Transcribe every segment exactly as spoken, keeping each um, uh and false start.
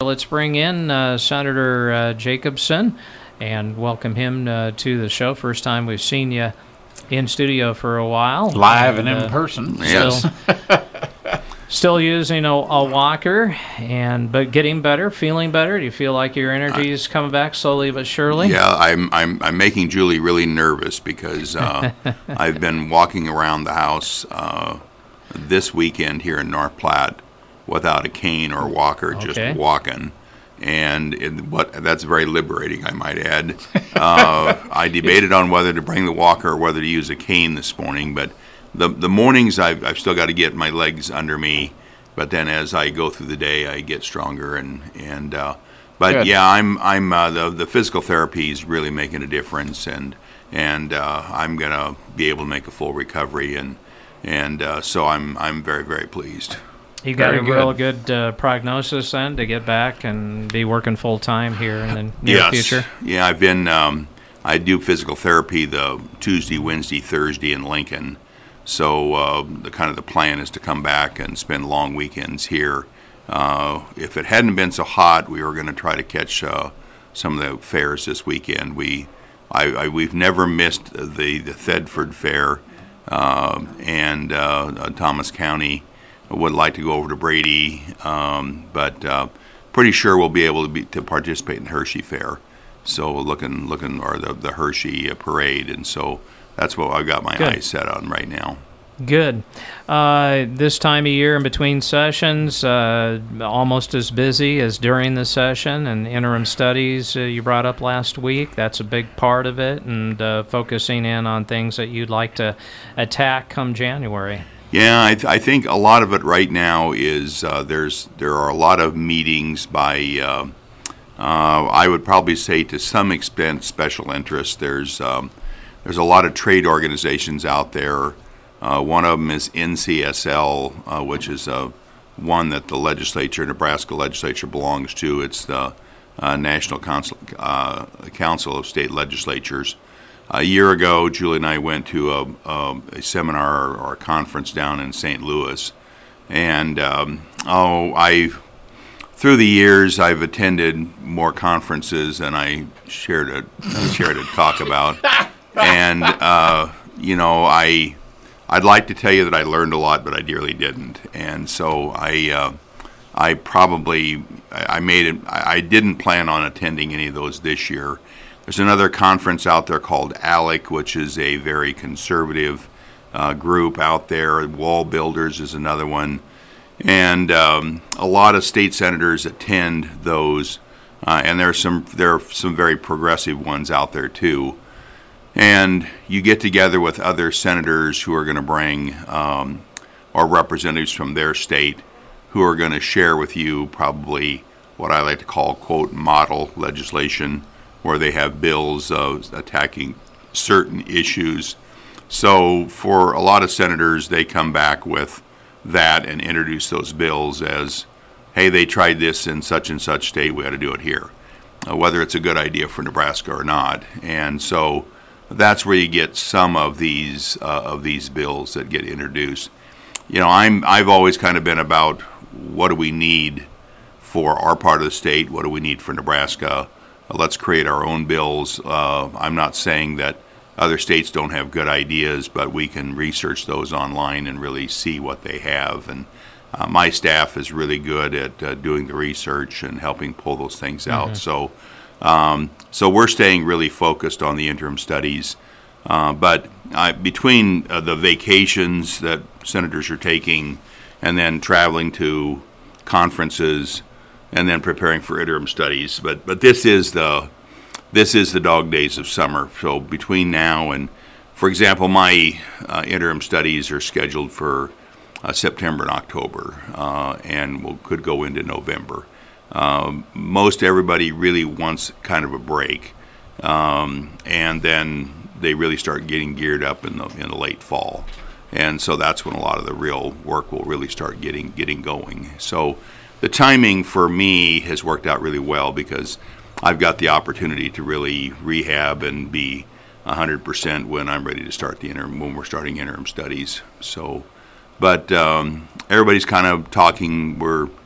let's bring in uh, Senator uh, Jacobson and welcome him uh, to the show. First time we've seen you in studio for a while. Live and, and in uh, person. Yes. Still, still using a, a walker, and but getting better, feeling better. Do you feel like your energy is coming back slowly but surely? Yeah, I'm I'm I'm making Julie really nervous because uh, I've been walking around the house uh, this weekend here in North Platte without a cane or walker, Okay. just walking. And it, what that's very liberating, I might add. Uh, I debated on whether to bring the walker or whether to use a cane this morning, but the the mornings I've, I've still got to get my legs under me. But then as I go through the day, I get stronger. And and uh, but Good. yeah, I'm I'm uh, the the physical therapy is really making a difference, and and uh, I'm gonna be able to make a full recovery, and and uh, so I'm I'm very very pleased. You got Very a good. real good uh, prognosis then to get back and be working full time here in the near Yes. future? Yeah, I've been, um, I do physical therapy the Tuesday, Wednesday, Thursday in Lincoln. So uh, the kind of the plan is to come back and spend long weekends here. Uh, if it hadn't been so hot, we were going to try to catch uh, some of the fairs this weekend. We, I, I, we've never missed the, the Thedford Fair uh, and uh, Thomas County. I would like to go over to Brady, um, but uh, pretty sure we'll be able to be to participate in Hershey Fair. So looking, looking, or the the Hershey uh, parade, and so that's what I've got my Good. eyes set on right now. Good. Uh, this time of year in between sessions, uh, almost as busy as during the session, and interim studies uh, you brought up last week. That's a big part of it, and uh, focusing in on things that you'd like to attack come January. Yeah, I, th- I think a lot of it right now is uh, there's there are a lot of meetings by uh, uh, I would probably say to some extent special interests. There's um, there's a lot of trade organizations out there. Uh, one of them is N C S L, uh, which is uh, one that the legislature, Nebraska legislature, belongs to. It's the uh, National Council, uh, Council of State Legislatures. A year ago, Julie and I went to a, a, a seminar or a conference down in Saint Louis, and um, oh, I through the years I've attended more conferences than I shared a shared to talk about, and uh, you know I I'd like to tell you that I learned a lot, but I dearly didn't, and so I uh, I probably I I made it. I I didn't plan on attending any of those this year. There's another conference out there called ALEC, which is a very conservative uh, group out there. Wall Builders is another one. And um, a lot of state senators attend those. Uh, and there are some there are some very progressive ones out there too. And you get together with other senators who are going to bring, um, or representatives from their state, who are going to share with you probably what I like to call, quote, model legislation, where they have bills uh, attacking certain issues. So for a lot of senators, they come back with that and introduce those bills as, hey, they tried this in such and such state, we ought to do it here, uh, whether it's a good idea for Nebraska or not. And so that's where you get some of these uh, of these bills that get introduced. You know, I'm I've always kind of been about what do we need for our part of the state, what do we need for Nebraska. Let's create our own bills. Uh, I'm not saying that other states don't have good ideas, but we can research those online and really see what they have. And uh, my staff is really good at uh, doing the research and helping pull those things out. Mm-hmm. So, um, so we're staying really focused on the interim studies. Uh, but uh, between uh, the vacations that senators are taking, and then traveling to conferences, and then preparing for interim studies. But but this is the this is the dog days of summer. So between now and, for example, my uh, interim studies are scheduled for uh, September and October, uh, and will, could go into November. Um, most everybody really wants kind of a break, um, and then they really start getting geared up in the in the late fall, and so that's when a lot of the real work will really start getting getting going. So the timing for me has worked out really well because I've got the opportunity to really rehab and be one hundred percent when I'm ready to start the interim, when we're starting interim studies. So, but um, everybody's kind of talking, we're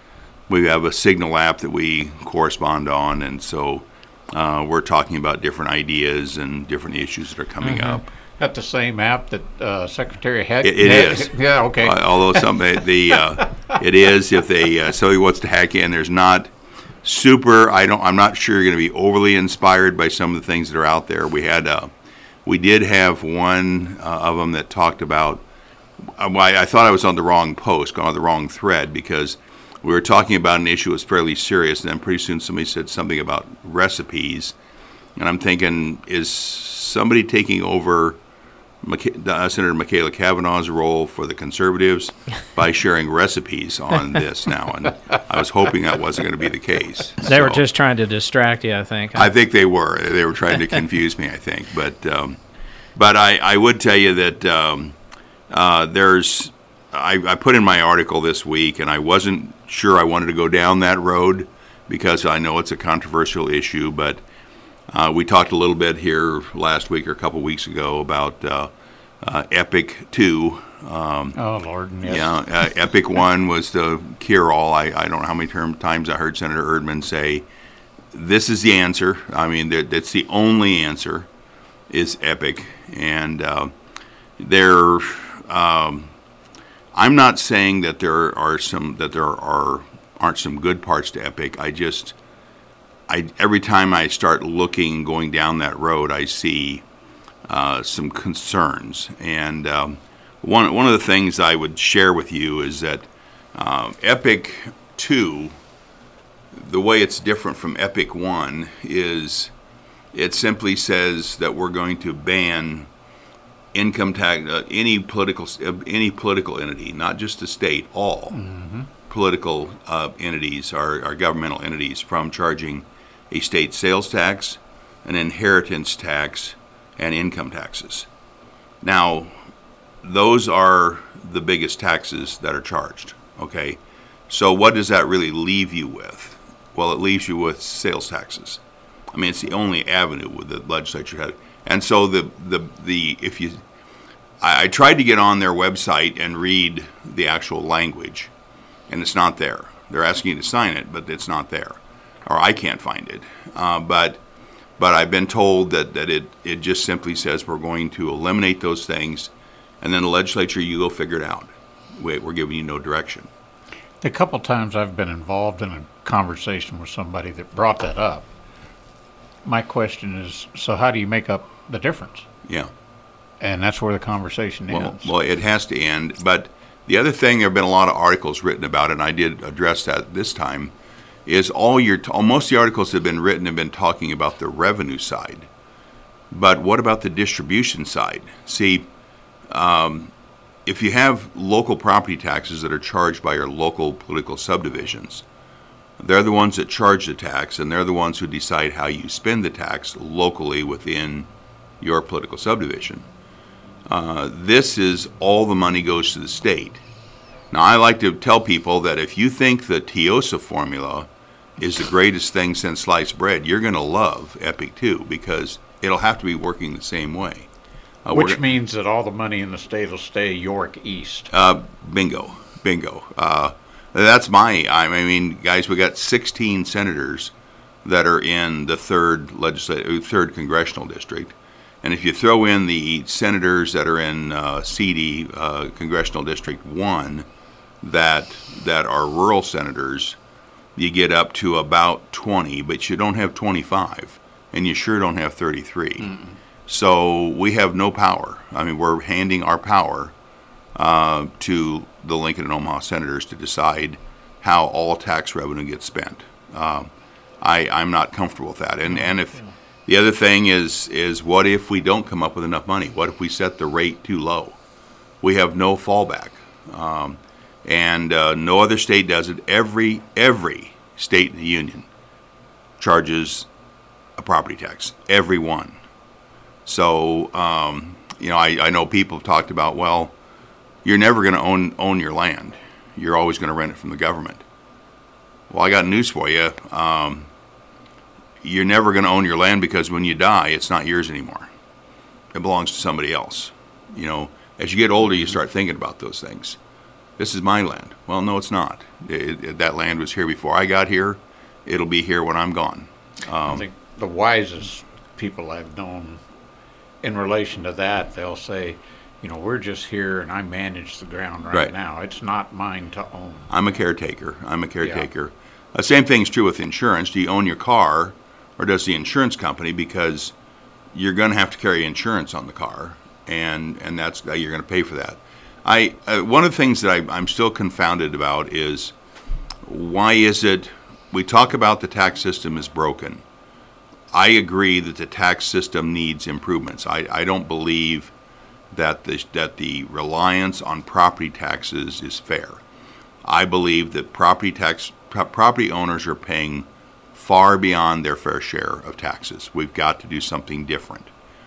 we have a Signal app that we correspond on, and so uh, we're talking about different ideas and different issues that are coming Mm-hmm. up. Got the same app that uh, Secretary had? It, it is. Yeah, okay. Uh, although some the uh, it is if they uh, somebody wants to hack in, there's not super. I don't. I'm not sure you're going to be overly inspired by some of the things that are out there. We had uh, we did have one uh, of them that talked about. Uh, I, I thought I was on the wrong post, on the wrong thread, because we were talking about an issue that was fairly serious, and then pretty soon somebody said something about recipes, and I'm thinking, is somebody taking over McK- uh, Senator Michaela Kavanaugh's role for the Conservatives by sharing recipes on this now? And I was hoping that wasn't going to be the case. They were So, just trying to distract you, I think. I think they were. They were trying to confuse me, I think. But um, but I, I would tell you that um, uh, there's, I, I put in my article this week, and I wasn't sure I wanted to go down that road because I know it's a controversial issue, but Uh, we talked a little bit here last week or a couple weeks ago about uh, uh, Epic two. Um, Oh, Lord, yes. yeah, uh, Epic one was the cure-all. I, I don't know how many term, times I heard Senator Erdman say, this is the answer. I mean, that, that's the only answer is Epic. And uh, there, um, I'm not saying that there are some that there are aren't some good parts to Epic. I just I, every time I start looking, going down that road, I see uh, some concerns. And um, one one of the things I would share with you is that uh, Epic two, the way it's different from Epic one is it simply says that we're going to ban income tax, uh, any political any political entity, not just the state, all mm-hmm. political uh, entities, our, our governmental entities, from charging a state sales tax, an inheritance tax, and income taxes. Now, those are the biggest taxes that are charged, okay? So what does that really leave you with? Well, it leaves you with sales taxes. I mean, it's the only avenue with the legislature had. And so the, the, the if you, I, I tried to get on their website and read the actual language, and it's not there. They're asking you to sign it, but it's not there. Or I can't find it. Uh, but but I've been told that, that it, it just simply says we're going to eliminate those things, and then the legislature, you go figure it out. We, we're giving you no direction. The couple times I've been involved in a conversation with somebody that brought that up, my question is, so how do you make up the difference? Yeah. And that's where the conversation Well, ends. well, it has to end. But the other thing, there have been a lot of articles written about it, and I did address that this time, is all your most of the articles that have been written have been talking about the revenue side. But what about the distribution side? See, um, if you have local property taxes that are charged by your local political subdivisions, they're the ones that charge the tax, and they're the ones who decide how you spend the tax locally within your political subdivision. Uh, this is all the money goes to the state. Now, I like to tell people that if you think the TIOSA formula is the greatest thing since sliced bread, you're going to love Epic two, because it'll have to be working the same way. Uh, Which we're- means that all the money in the state will stay York East. Uh, bingo, bingo. Uh, that's my. I mean, guys, we got sixteen senators that are in the third legislative, third congressional district, and if you throw in the senators that are in uh, C D, uh, Congressional District One, that that are rural senators, you get up to about twenty, but you don't have twenty-five, and you sure don't have thirty-three. Mm-mm. So we have no power. I mean, we're handing our power uh, to the Lincoln and Omaha senators to decide how all tax revenue gets spent. Uh, I, I'm not comfortable with that. And and if the other thing is is what if we don't come up with enough money? What if we set the rate too low? We have no fallback, um, and uh, no other state does it. Every every state in the union charges a property tax. Every one. So, um, you know, I, I know people have talked about, well, you're never going to own own your land. You're always going to rent it from the government. Well, I got news for you. Um, you're never going to own your land, because when you die, it's not yours anymore. It belongs to somebody else. You know, as you get older, you start thinking about those things. This is my land. Well, no, it's not. It, it, that land was here before I got here. It'll be here when I'm gone. I think the wisest people I've known in relation to that, they'll say, you know, we're just here and I manage the ground right, Right. now. It's not mine to own. I'm a caretaker. I'm a caretaker. Uh, same thing's true with insurance. Do you own your car, or does the insurance company? Because you're going to have to carry insurance on the car, and and that's uh, you're going to pay for that. I uh, one of the things that I, I'm still confounded about is why is it we talk about the tax system is broken. I agree that the tax system needs improvements. I, I don't believe that the, that the reliance on property taxes is fair. I believe that property tax pro- property owners are paying far beyond their fair share of taxes. We've got to do something different.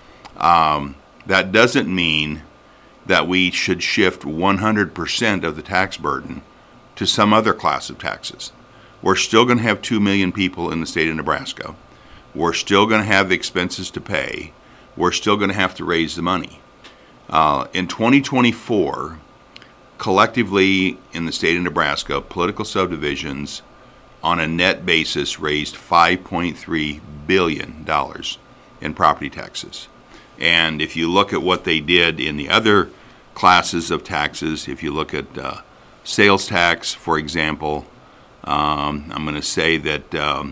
Um, that doesn't mean that we should shift one hundred percent of the tax burden to some other class of taxes. We're still going to have two million people in the state of Nebraska. We're still going to have expenses to pay. We're still going to have to raise the money. Uh, in twenty twenty-four, collectively in the state of Nebraska, political subdivisions on a net basis raised five point three billion dollars in property taxes. And if you look at what they did in the other classes of taxes, if you look at uh, sales tax, for example, um, I'm going to say that um,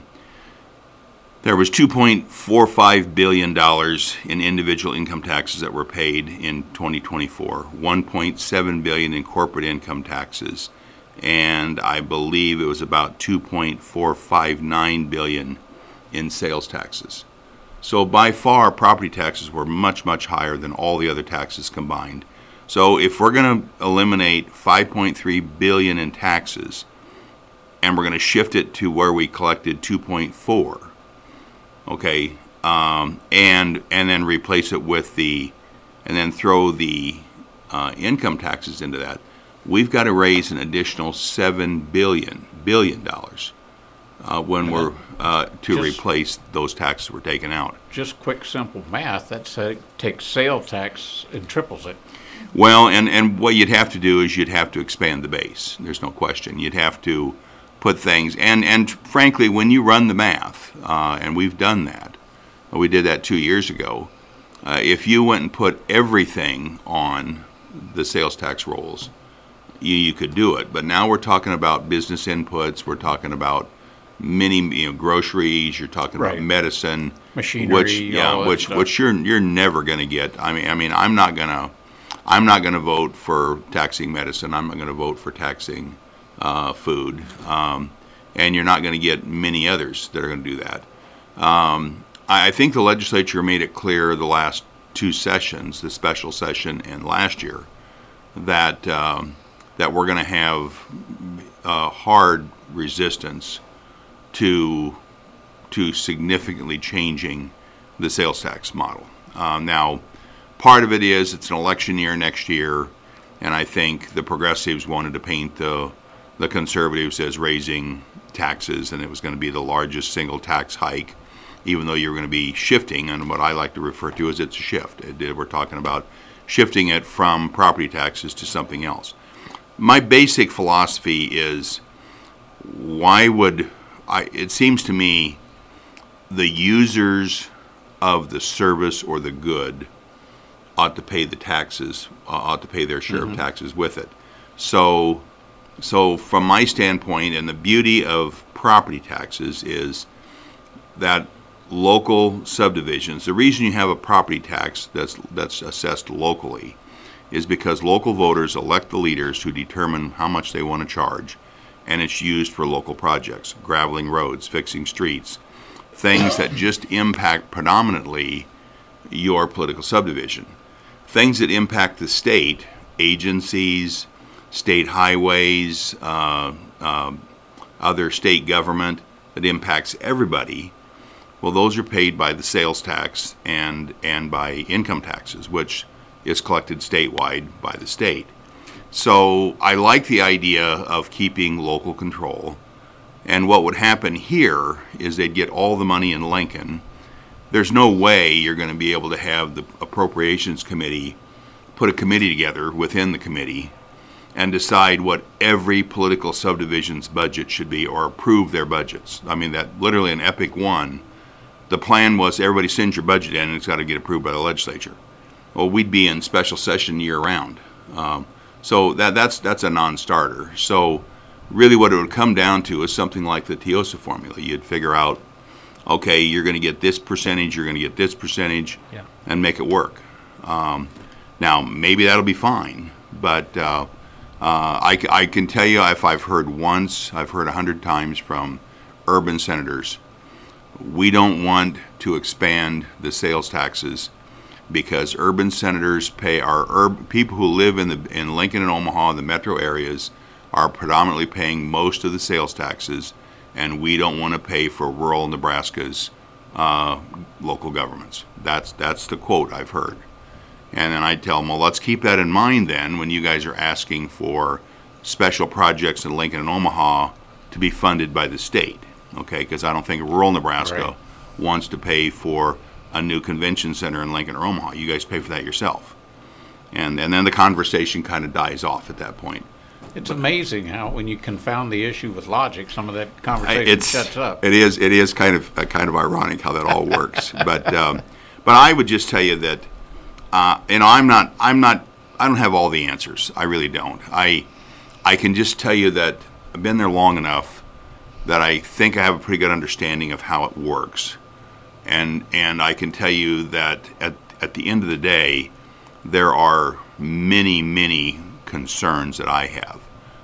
there was two point four five billion dollars in individual income taxes that were paid in twenty twenty-four, one point seven billion dollars in corporate income taxes, and I believe it was about two point four five nine billion dollars in sales taxes. So by far, property taxes were much, much higher than all the other taxes combined. So if we're going to eliminate five point three billion dollars in taxes, and we're going to shift it to where we collected two point four, okay, um, and and then replace it with the, and then throw the uh, income taxes into that, we've got to raise an additional seven billion billion dollars uh, when we're uh, to Just- replace those taxes we're taking out. Just quick, simple math, that's uh, takes sale tax and triples it. Well, and, and what you'd have to do is you'd have to expand the base. There's no question. You'd have to put things, and, and frankly, when you run the math, uh, and we've done that, we did that two years ago, uh, if you went and put everything on the sales tax rolls, you, you could do it. But now we're talking about business inputs, we're talking about many, you know, groceries, you're talking Right. about medicine, Machinery, which yeah, all that which stuff. which you're you're never going to get. I mean, I mean, I'm not going to, I'm not going to vote for taxing medicine. I'm not going to vote for taxing uh, food, um, and you're not going to get many others that are going to do that. Um, I, I think the legislature made it clear the last two sessions, the special session and last year, that um, that we're going to have uh, hard resistance to to significantly changing the sales tax model. Uh, now, part of it is it's an election year next year, and I think the progressives wanted to paint the the conservatives as raising taxes, and it was going to be the largest single tax hike, even though you're going to be shifting, and what I like to refer to as it's a shift. It, we're talking about shifting it from property taxes to something else. My basic philosophy is, why would I? It seems to me the users of the service or the good ought to pay the taxes, uh, ought to pay their share of taxes with it. So, so from my standpoint, and the beauty of property taxes is that local subdivisions, the reason you have a property tax that's that's assessed locally is because local voters elect the leaders who determine how much they want to charge, and it's used for local projects, graveling roads, fixing streets, things that just impact predominantly your political subdivision. Things that impact the state, agencies, state highways, uh, uh, other state government that impacts everybody, well, those are paid by the sales tax and, and by income taxes, which is collected statewide by the state. So I like the idea of keeping local control. And what would happen here is they'd get all the money in Lincoln. There's no way you're going to be able to have the Appropriations Committee put a committee together within the committee and decide what every political subdivision's budget should be, or approve their budgets. I mean, that literally in Epic One, the plan was everybody sends your budget in and it's got to get approved by the legislature. Well, we'd be in special session year round. Um, so that that's that's a non-starter. So really what it would come down to is something like the TIOSA formula. You'd figure out, okay, you're going to get this percentage, you're going to get this percentage, Yeah. and make it work. Um, now, maybe that'll be fine, but uh, uh, I, c- I can tell you if I've heard once, I've heard a hundred times from urban senators, we don't want to expand the sales taxes because urban senators pay our urb, people who live in the in Lincoln and Omaha, the metro areas, are predominantly paying most of the sales taxes, and we don't want to pay for rural Nebraska's uh, local governments. That's that's the quote I've heard. And then I tell them, well, let's keep that in mind then when you guys are asking for special projects in Lincoln and Omaha to be funded by the state, okay? Because I don't think rural Nebraska Right. wants to pay for a new convention center in Lincoln or Omaha. You guys pay for that yourself. And, and then the conversation kind of dies off at that point. It's amazing how when you confound the issue with logic, some of that conversation It's, shuts up. It is. It is kind of uh, kind of ironic how that all works. but um, but I would just tell you that, uh, you know, I'm not. I'm not. I don't have all the answers. I really don't. I I can just tell you that I've been there long enough that I think I have a pretty good understanding of how it works, and and I can tell you that at at the end of the day, there are many many concerns that I have.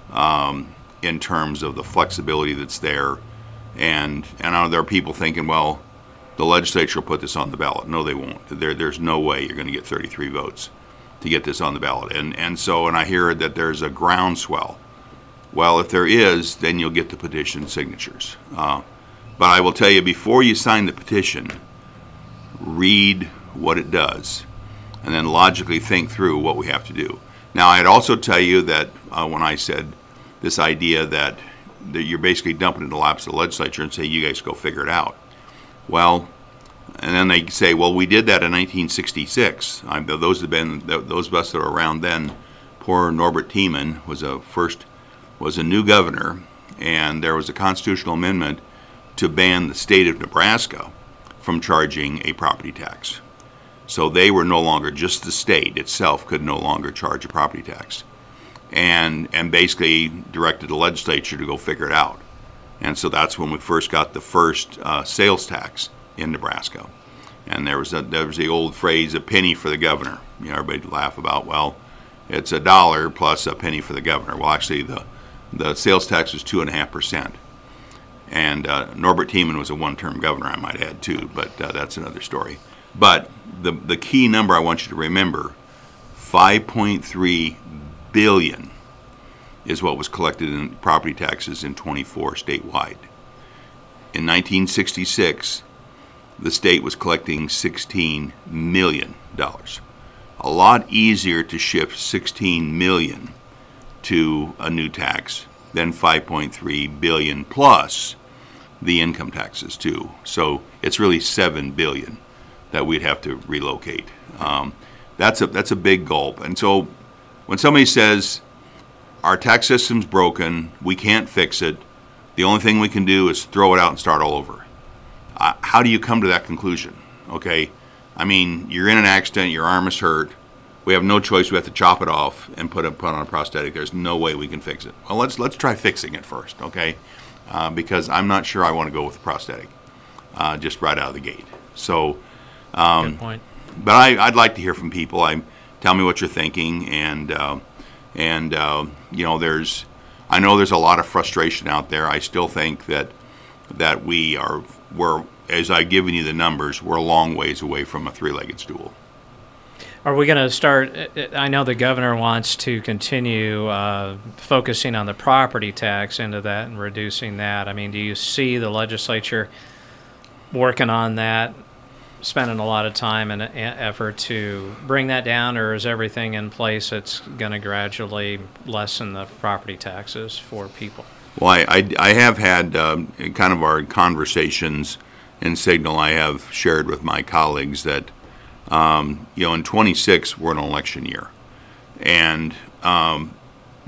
Um, in terms of the flexibility that's there. And and I know there are people thinking, well, the legislature will put this on the ballot. No, they won't. There, there's no way you're going to get thirty-three votes to get this on the ballot. And and so, and I hear that there's a groundswell. Well, if there is, then you'll get the petition signatures. Uh, but I will tell you, before you sign the petition, read what it does, and then logically think through what we have to do. Now, I'd also tell you that uh, when I said this idea that, that you're basically dumping it in the laps of the legislature and say, you guys go figure it out. Well, and then they say, well, we did that in nineteen sixty-six. I, those have been those of us that were around then. Poor Norbert Tiemann was a first was a new governor, and there was a constitutional amendment to ban the state of Nebraska from charging a property tax. So they were no longer, just the state itself could no longer charge a property tax. And and basically directed the legislature to go figure it out. And so that's when we first got the first uh, sales tax in Nebraska. And there was a, there was the old phrase, a penny for the governor. You know, everybody laugh about, well, it's a dollar plus a penny for the governor. Well, actually, the the sales tax was two and a half percent. And uh, Norbert Tiemann was a one-term governor, I might add too, but uh, that's another story. But the the key number I want you to remember, five point three billion is what was collected in property taxes in twenty-four statewide. In nineteen sixty-six, the state was collecting sixteen million dollars. A lot easier to shift sixteen million dollars to a new tax than five point three billion dollars plus the income taxes too. So it's really seven billion dollars that we'd have to relocate. Um, that's a that's a big gulp. And so when somebody says our tax system's broken, we can't fix it, the only thing we can do is throw it out and start all over. Uh, how do you come to that conclusion? Okay, I mean, you're in an accident, your arm is hurt, we have no choice, we have to chop it off and put, a, put on a prosthetic. There's no way we can fix it. Well, let's let's try fixing it first, okay? Uh, because I'm not sure I want to go with the prosthetic, uh, just right out of the gate. So, um, Good point. but I, I'd like to hear from people. I tell me what you're thinking, and uh, and uh, you know, there's, I know there's a lot of frustration out there. I still think that that we are, we're, as I've given you the numbers, we're a long ways away from a three-legged stool. Are we going to start? I know the governor wants to continue uh, focusing on the property tax into that and reducing that. I mean, do you see the legislature working on that, spending a lot of time and effort to bring that down, or is everything in place that's going to gradually lessen the property taxes for people? Well, I, I, I have had um, kind of our conversations in Signal. I have shared with my colleagues that Um, you know, in twenty-six, we're in an election year. And um,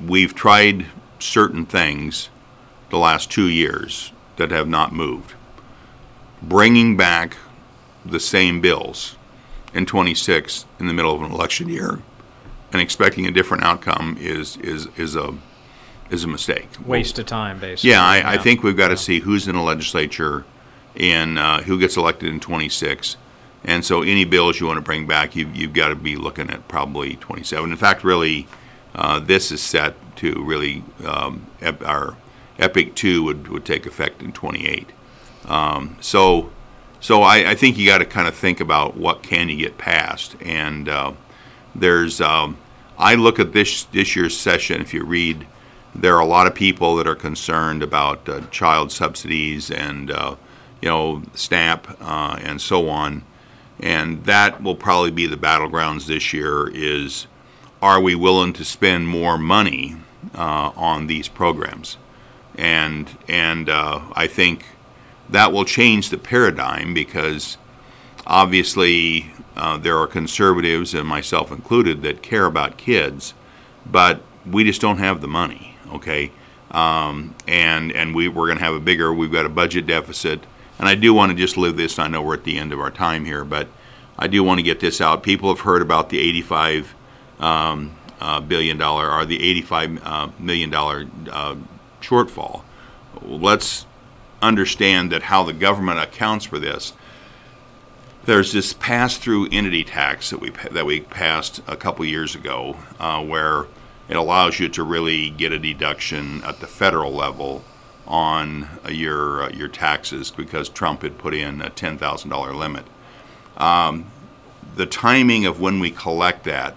we've tried certain things the last two years that have not moved. Bringing back the same bills in twenty-six in the middle of an election year and expecting a different outcome is is is a is a mistake. Waste of time, basically. Yeah, I, I think we've got to see who's in the legislature and uh, who gets elected in twenty-six. And so any bills you want to bring back, you, you've got to be looking at probably twenty-seven. In fact, really, uh, this is set to really, um, ep- our EPIC two would, would take effect in twenty-eight. Um, so so I, I think you got to kind of think about what can you get passed. And uh, there's, um, I look at this this year's session, if you read, there are a lot of people that are concerned about uh, child subsidies and, uh, you know, SNAP uh, and so on. And that will probably be the battlegrounds this year is, are we willing to spend more money uh, on these programs? And and uh, I think that will change the paradigm because obviously uh, there are conservatives, and myself included, that care about kids, but we just don't have the money, okay? Um, and and we, we're going to have a bigger, we've got a budget deficit. And I do want to just live this. I know we're at the end of our time here, but I do want to get this out. People have heard about the eighty-five um, uh, billion dollar or the eighty-five uh, million dollar uh, shortfall. Let's understand that how the government accounts for this. There's this pass-through entity tax that we that we passed a couple years ago, uh, where it allows you to really get a deduction at the federal level on uh, your uh, your taxes because Trump had put in a ten thousand dollars limit. Um, the timing of when we collect that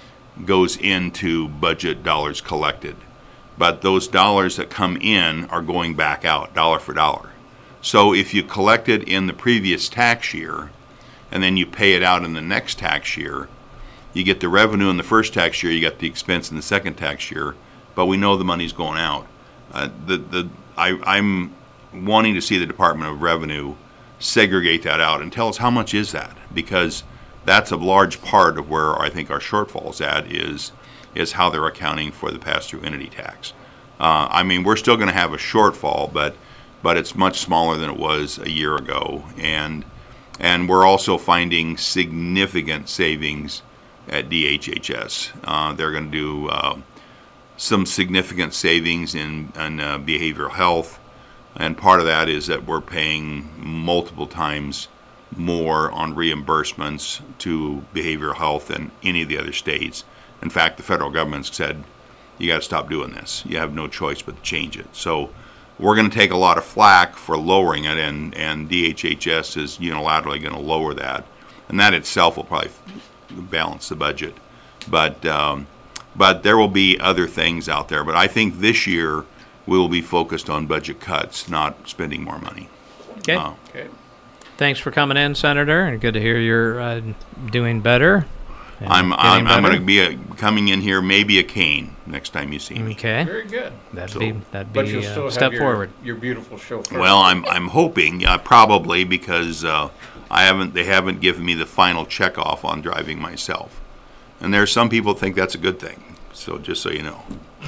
goes into budget dollars collected, but those dollars that come in are going back out dollar for dollar. So if you collect it in the previous tax year and then you pay it out in the next tax year, you get the revenue in the first tax year, you get the expense in the second tax year, but we know the money's going out. Uh, the the I, I'm wanting to see the Department of Revenue segregate that out and tell us how much is that, because that's a large part of where I think our shortfall's at is is how they're accounting for the pass-through entity tax. Uh, I mean, we're still going to have a shortfall, but but it's much smaller than it was a year ago, and and we're also finding significant savings at D H H S. Uh, they're going to do uh, some significant savings in, in uh, behavioral health, and part of that is that we're paying multiple times more on reimbursements to behavioral health than any of the other states. In fact, the federal government said, you got to stop doing this. You have no choice but to change it. So we're going to take a lot of flack for lowering it, and, and D H H S is unilaterally going to lower that. And that itself will probably balance the budget. But um, but there will be other things out there. But I think this year we will be focused on budget cuts, not spending more money. Okay. Uh, Okay. Thanks for coming in, Senator, and good to hear you're uh, doing better. and I'm getting I'm, I'm better. going to be a, coming in here, maybe a cane next time you see me. Okay. Very good. That'd So- be that'd But be you'll uh, still a have step your, forward. your beautiful chauffeur. Well, I'm I'm hoping, uh, probably because uh, I haven't they haven't given me the final check off on driving myself, and there's some people think that's a good thing. So just so you know,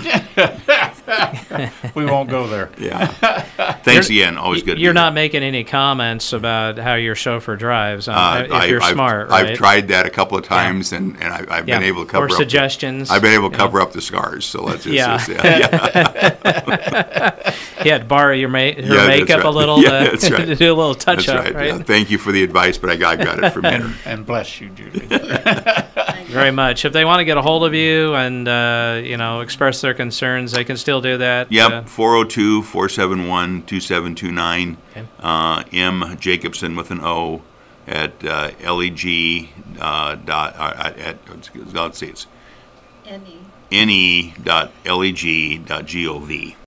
We won't go there. yeah. Thanks again. Always good. to You're be not making any comments about how your chauffeur drives, um, Uh, if I, you're I've, smart, right? I've tried that a couple of times, and, and I, I've yeah. been able to cover or up. suggestions. The, I've been able to you know. cover up the scars. So let's just, Yeah. just yeah, yeah. Yeah, to borrow your ma- her Yeah, that's makeup a right. little Yeah, to, that's right. to do a little touch That's up, right. right? Yeah. Thank you for the advice, but I got, I got it from dinner. And bless you, Judy. Very much. If they want to get a hold of you and uh, you know express their concerns, they can still do that. uh, Yep, four oh two, four seven one, two seven two nine. Okay. Uh, M. Jacobson with an O at uh, leg uh, dot, uh, at, at, let's see, it's Any. ne dot leg dot gov.